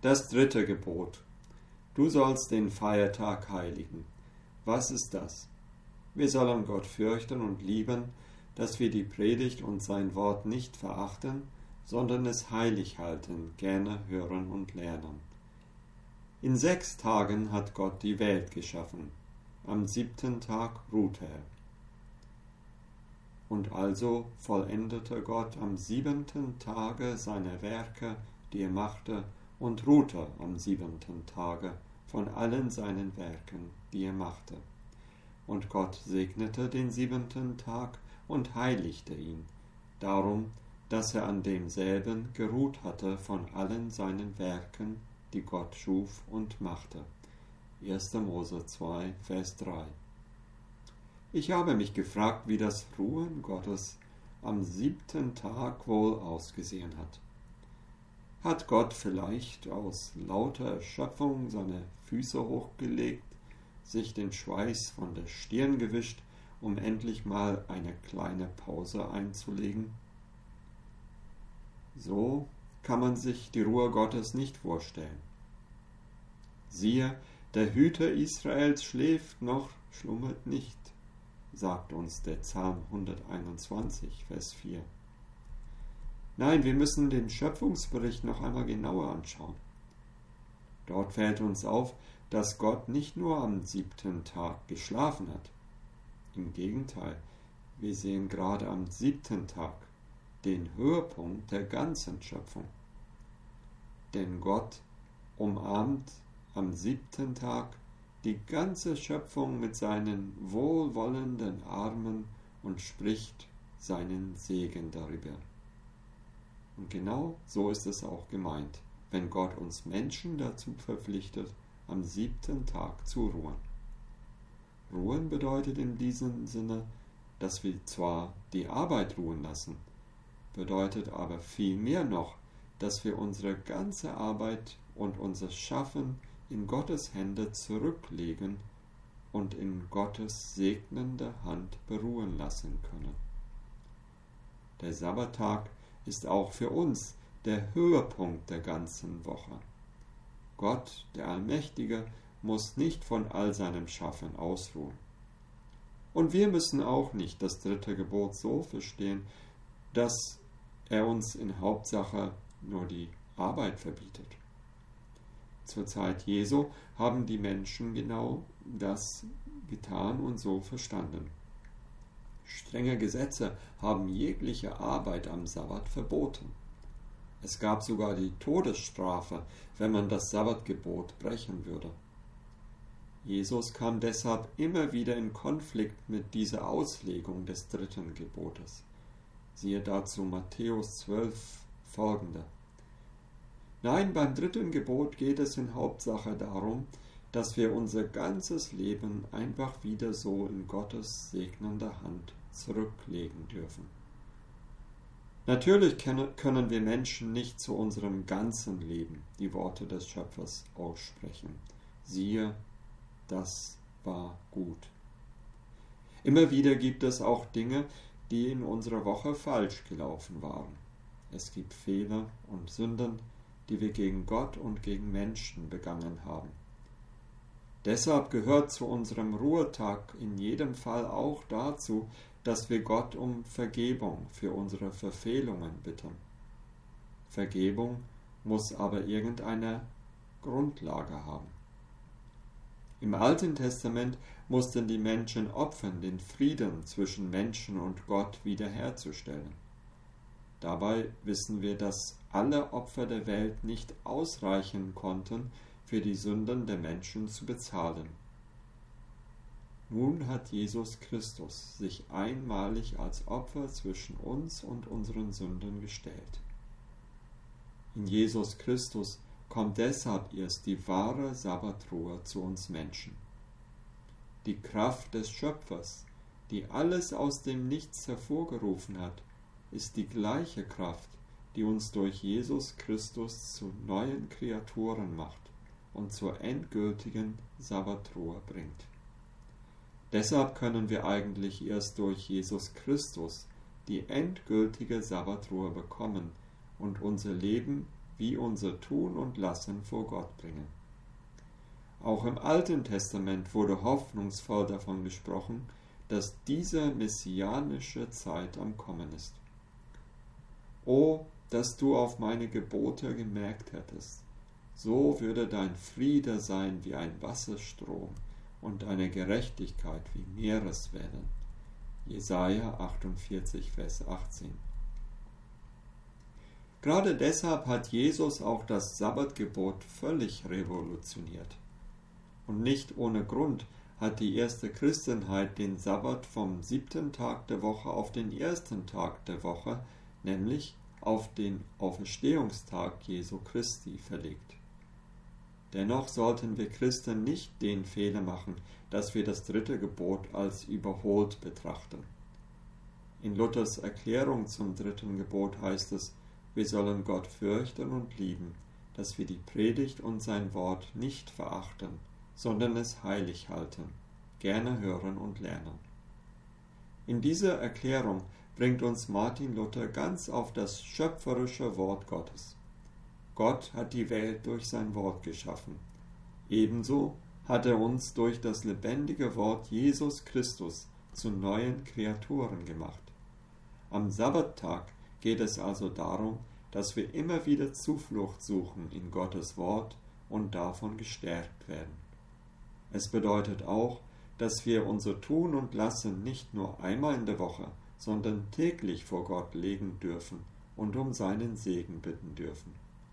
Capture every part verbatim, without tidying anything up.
Das dritte Gebot. Du sollst den Feiertag heiligen. Was ist das? Wir sollen Gott fürchten und lieben, dass wir die Predigt und sein Wort nicht verachten, sondern es heilig halten, gerne hören und lernen. In sechs Tagen hat Gott die Welt geschaffen. Am siebten Tag ruhte er. Und also vollendete Gott am siebenten Tage seine Werke, die er machte, und ruhte am siebenten Tage von allen seinen Werken, die er machte. Und Gott segnete den siebenten Tag und heiligte ihn, darum, dass er an demselben geruht hatte von allen seinen Werken, die Gott schuf und machte. erster Mose zwei, Vers drei. Ich habe mich gefragt, wie das Ruhen Gottes am siebten Tag wohl ausgesehen hat. Hat Gott vielleicht aus lauter Erschöpfung seine Füße hochgelegt, sich den Schweiß von der Stirn gewischt, um endlich mal eine kleine Pause einzulegen? So kann man sich die Ruhe Gottes nicht vorstellen. Siehe, der Hüter Israels schläft noch, schlummert nicht, sagt uns der Psalm hunderteinundzwanzig, Vers vier. Nein, wir müssen den Schöpfungsbericht noch einmal genauer anschauen. Dort fällt uns auf, dass Gott nicht nur am siebten Tag geschlafen hat. Im Gegenteil, wir sehen gerade am siebten Tag den Höhepunkt der ganzen Schöpfung. Denn Gott umarmt am siebten Tag die ganze Schöpfung mit seinen wohlwollenden Armen und spricht seinen Segen darüber. Und genau so ist es auch gemeint, wenn Gott uns Menschen dazu verpflichtet, am siebten Tag zu ruhen. Ruhen bedeutet in diesem Sinne, dass wir zwar die Arbeit ruhen lassen, bedeutet aber viel mehr noch, dass wir unsere ganze Arbeit und unser Schaffen in Gottes Hände zurücklegen und in Gottes segnende Hand beruhen lassen können. Der Sabbattag ist auch für uns der Höhepunkt der ganzen Woche. Gott, der Allmächtige, muss nicht von all seinem Schaffen ausruhen. Und wir müssen auch nicht das dritte Gebot so verstehen, dass er uns in Hauptsache nur die Arbeit verbietet. Zur Zeit Jesu haben die Menschen genau das getan und so verstanden. Strenge Gesetze haben jegliche Arbeit am Sabbat verboten. Es gab sogar die Todesstrafe, wenn man das Sabbatgebot brechen würde. Jesus kam deshalb immer wieder in Konflikt mit dieser Auslegung des dritten Gebotes. Siehe dazu Matthäus zwölf folgende. Nein, beim dritten Gebot geht es in Hauptsache darum, dass wir unser ganzes Leben einfach wieder so in Gottes segnender Hand zurücklegen dürfen. Natürlich können wir Menschen nicht zu unserem ganzen Leben die Worte des Schöpfers aussprechen. Siehe, das war gut. Immer wieder gibt es auch Dinge, die in unserer Woche falsch gelaufen waren. Es gibt Fehler und Sünden, die wir gegen Gott und gegen Menschen begangen haben. Deshalb gehört zu unserem Ruhetag in jedem Fall auch dazu, dass wir Gott um Vergebung für unsere Verfehlungen bitten. Vergebung muss aber irgendeine Grundlage haben. Im Alten Testament mussten die Menschen opfern, den Frieden zwischen Menschen und Gott wiederherzustellen. Dabei wissen wir, dass alle Opfer der Welt nicht ausreichen konnten, für die Sünden der Menschen zu bezahlen. Nun hat Jesus Christus sich einmalig als Opfer zwischen uns und unseren Sünden gestellt. In Jesus Christus kommt deshalb erst die wahre Sabbatruhe zu uns Menschen. Die Kraft des Schöpfers, die alles aus dem Nichts hervorgerufen hat, ist die gleiche Kraft, die uns durch Jesus Christus zu neuen Kreaturen macht und zur endgültigen Sabbatruhe bringt. Deshalb können wir eigentlich erst durch Jesus Christus die endgültige Sabbatruhe bekommen und unser Leben wie unser Tun und Lassen vor Gott bringen. Auch im Alten Testament wurde hoffnungsvoll davon gesprochen, dass diese messianische Zeit am Kommen ist. O, dass du auf meine Gebote gemerkt hättest, so würde dein Friede sein wie ein Wasserstrom und deine Gerechtigkeit wie Meereswellen. Jesaja achtundvierzig, Vers achtzehn. Gerade deshalb hat Jesus auch das Sabbatgebot völlig revolutioniert. Und nicht ohne Grund hat die erste Christenheit den Sabbat vom siebten Tag der Woche auf den ersten Tag der Woche, nämlich auf den Auferstehungstag Jesu Christi, verlegt. Dennoch sollten wir Christen nicht den Fehler machen, dass wir das dritte Gebot als überholt betrachten. In Luthers Erklärung zum dritten Gebot heißt es, wir sollen Gott fürchten und lieben, dass wir die Predigt und sein Wort nicht verachten, sondern es heilig halten, gerne hören und lernen. In dieser Erklärung bringt uns Martin Luther ganz auf das schöpferische Wort Gottes. Gott hat die Welt durch sein Wort geschaffen. Ebenso hat er uns durch das lebendige Wort Jesus Christus zu neuen Kreaturen gemacht. Am Sabbattag geht es also darum, dass wir immer wieder Zuflucht suchen in Gottes Wort und davon gestärkt werden. Es bedeutet auch, dass wir unser Tun und Lassen nicht nur einmal in der Woche, sondern täglich vor Gott legen dürfen und um seinen Segen bitten dürfen.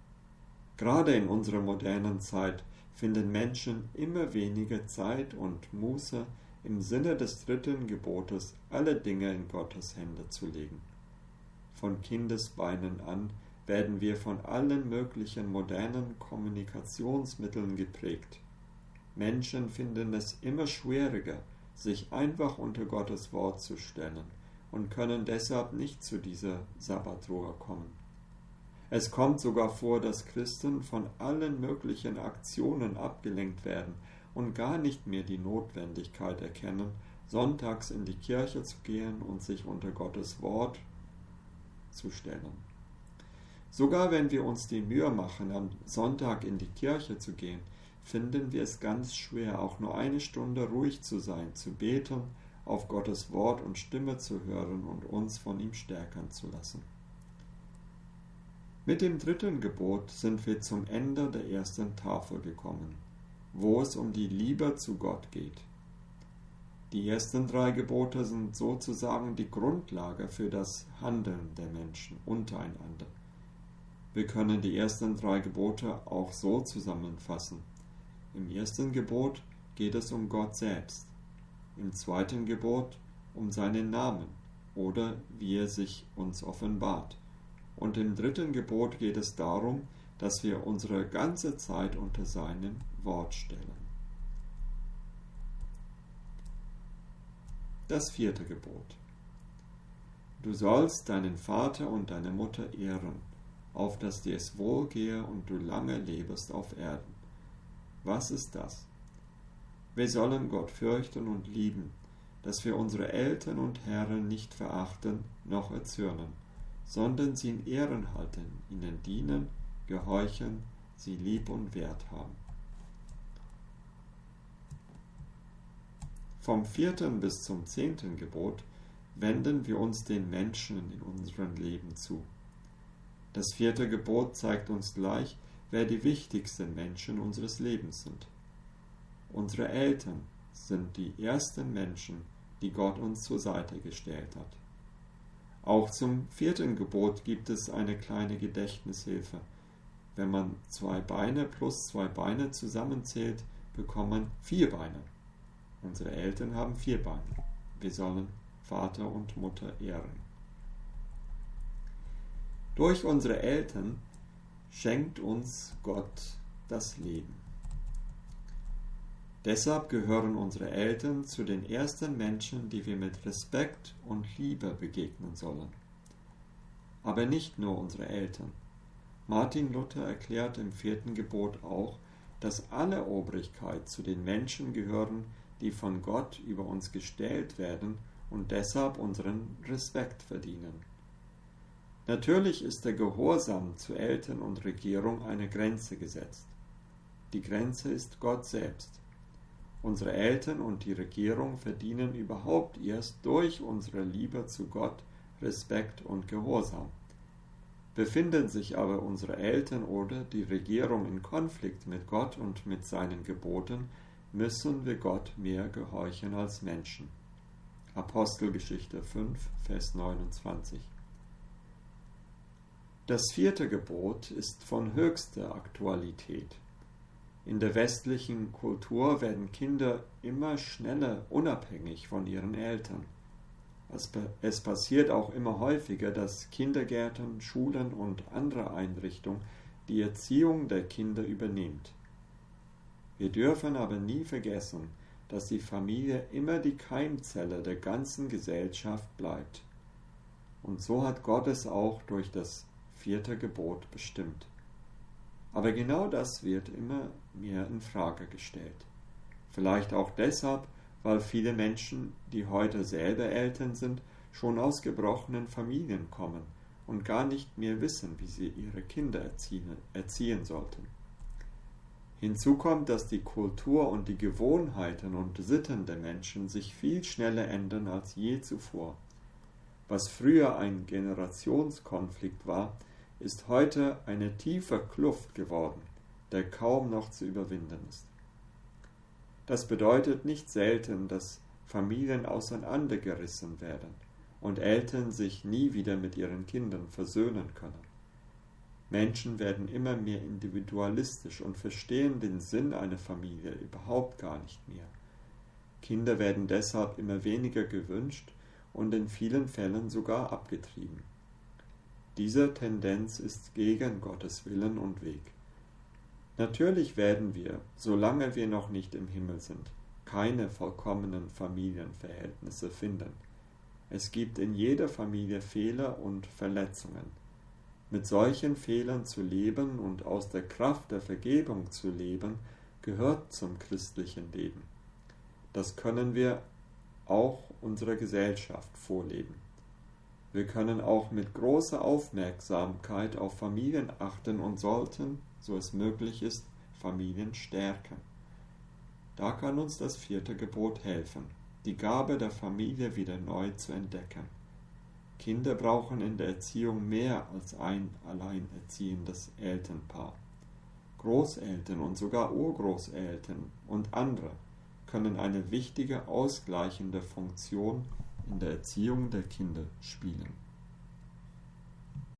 Gerade in unserer modernen Zeit finden Menschen immer weniger Zeit und Muße, im Sinne des dritten Gebotes alle Dinge in Gottes Hände zu legen. Von Kindesbeinen an werden wir von allen möglichen modernen Kommunikationsmitteln geprägt. Menschen finden es immer schwieriger, sich einfach unter Gottes Wort zu stellen und können deshalb nicht zu dieser Sabbatruhe kommen. Es kommt sogar vor, dass Christen von allen möglichen Aktionen abgelenkt werden und gar nicht mehr die Notwendigkeit erkennen, sonntags in die Kirche zu gehen und sich unter Gottes Wort zu stellen. Sogar wenn wir uns die Mühe machen, am Sonntag in die Kirche zu gehen, finden wir es ganz schwer, auch nur eine Stunde ruhig zu sein, zu beten, auf Gottes Wort und Stimme zu hören und uns von ihm stärken zu lassen. Mit dem dritten Gebot sind wir zum Ende der ersten Tafel gekommen, wo es um die Liebe zu Gott geht. Die ersten drei Gebote sind sozusagen die Grundlage für das Handeln der Menschen untereinander. Wir können die ersten drei Gebote auch so zusammenfassen. Im ersten Gebot geht es um Gott selbst, im zweiten Gebot um seinen Namen oder wie er sich uns offenbart. Und im dritten Gebot geht es darum, dass wir unsere ganze Zeit unter seinem Wort stellen. Das vierte Gebot. Du sollst deinen Vater und deine Mutter ehren, auf dass dir es wohlgehe und du lange lebest auf Erden. Was ist das? Wir sollen Gott fürchten und lieben, dass wir unsere Eltern und Herren nicht verachten noch erzürnen, sondern sie in Ehren halten, ihnen dienen, gehorchen, sie lieb und wert haben. Vom vierten bis zum zehnten Gebot wenden wir uns den Menschen in unserem Leben zu. Das vierte Gebot zeigt uns gleich, wer die wichtigsten Menschen unseres Lebens sind. Unsere Eltern sind die ersten Menschen, die Gott uns zur Seite gestellt hat. Auch zum vierten Gebot gibt es eine kleine Gedächtnishilfe. Wenn man zwei Beine plus zwei Beine zusammenzählt, bekommt man vier Beine. Unsere Eltern haben vier Beine. Wir sollen Vater und Mutter ehren. Durch unsere Eltern schenkt uns Gott das Leben. Deshalb gehören unsere Eltern zu den ersten Menschen, die wir mit Respekt und Liebe begegnen sollen. Aber nicht nur unsere Eltern. Martin Luther erklärt im vierten Gebot auch, dass alle Obrigkeit zu den Menschen gehören, die von Gott über uns gestellt werden und deshalb unseren Respekt verdienen. Natürlich ist der Gehorsam zu Eltern und Regierung eine Grenze gesetzt. Die Grenze ist Gott selbst. Unsere Eltern und die Regierung verdienen überhaupt erst durch unsere Liebe zu Gott Respekt und Gehorsam. Befinden sich aber unsere Eltern oder die Regierung in Konflikt mit Gott und mit seinen Geboten, müssen wir Gott mehr gehorchen als Menschen. Apostelgeschichte fünf, Vers neunundzwanzig. Das vierte Gebot ist von höchster Aktualität. In der westlichen Kultur werden Kinder immer schneller unabhängig von ihren Eltern. Es passiert auch immer häufiger, dass Kindergärten, Schulen und andere Einrichtungen die Erziehung der Kinder übernimmt. Wir dürfen aber nie vergessen, dass die Familie immer die Keimzelle der ganzen Gesellschaft bleibt. Und so hat Gott es auch durch das vierte Gebot bestimmt. Aber genau das wird immer mehr in Frage gestellt. Vielleicht auch deshalb, weil viele Menschen, die heute selber Eltern sind, schon aus gebrochenen Familien kommen und gar nicht mehr wissen, wie sie ihre Kinder erziehen, erziehen sollten. Hinzu kommt, dass die Kultur und die Gewohnheiten und Sitten der Menschen sich viel schneller ändern als je zuvor. Was früher ein Generationskonflikt war, ist heute eine tiefe Kluft geworden, der kaum noch zu überwinden ist. Das bedeutet nicht selten, dass Familien auseinandergerissen werden und Eltern sich nie wieder mit ihren Kindern versöhnen können. Menschen werden immer mehr individualistisch und verstehen den Sinn einer Familie überhaupt gar nicht mehr. Kinder werden deshalb immer weniger gewünscht und in vielen Fällen sogar abgetrieben. Diese Tendenz ist gegen Gottes Willen und Weg. Natürlich werden wir, solange wir noch nicht im Himmel sind, keine vollkommenen Familienverhältnisse finden. Es gibt in jeder Familie Fehler und Verletzungen. Mit solchen Fehlern zu leben und aus der Kraft der Vergebung zu leben, gehört zum christlichen Leben. Das können wir auch unserer Gesellschaft vorleben. Wir können auch mit großer Aufmerksamkeit auf Familien achten und sollten, so es möglich ist, Familien stärken. Da kann uns das vierte Gebot helfen, die Gabe der Familie wieder neu zu entdecken. Kinder brauchen in der Erziehung mehr als ein alleinerziehendes Elternpaar. Großeltern und sogar Urgroßeltern und andere können eine wichtige ausgleichende Funktion in der Erziehung der Kinder spielen.